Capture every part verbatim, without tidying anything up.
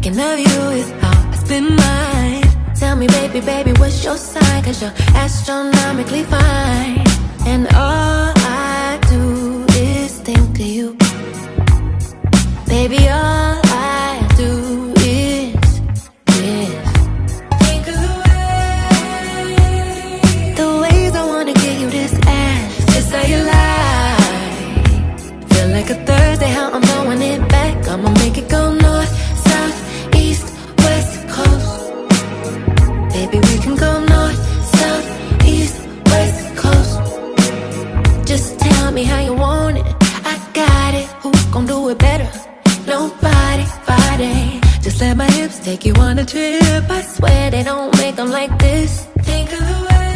Thinking of you is how I spend mine. Tell me, baby, baby, what's your sign? Cause you're astronomically fine. And all I do is think of you. Baby, all I do is, is think of the way, the ways I wanna give you this ass, just how you lie. Feel like a Thursday, how I'm throwing it back. I'ma make it go north, south, east, west coast. Baby, we can go north, south, east, west coast. Just tell me how you want it, I got it. Who gon' do it better? Nobody, body. Just let my hips take you on a trip. I swear they don't make them like this. Think of the way,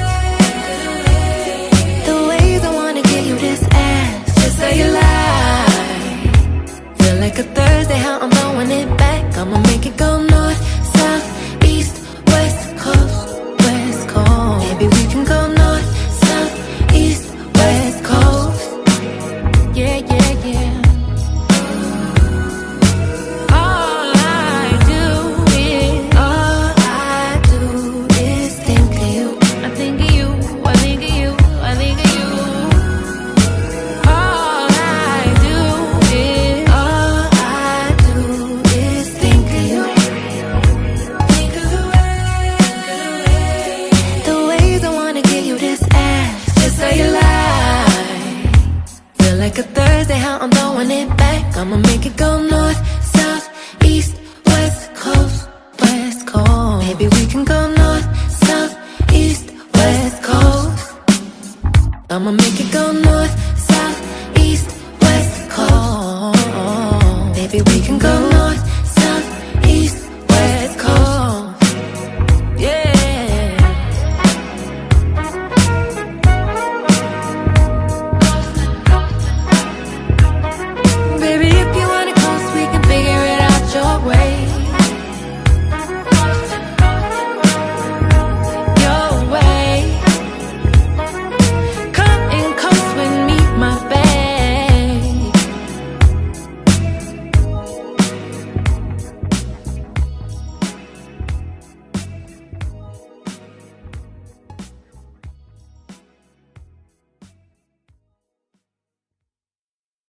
the ways I wanna give you this ass, just so you lie. Feel like a Thursday, how I'm throwing it back. I'ma make it go north, south, east, west coast, west coast. Maybe we can go north, south, east, west coast. Yeah, yeah, yeah. Like a Thursday, how I'm throwing it back. I'ma make it go north, south, east, west coast, west coast. Maybe we can go north, south, east, west coast. I'ma make it go north, south, east, west coast. Maybe we can go north,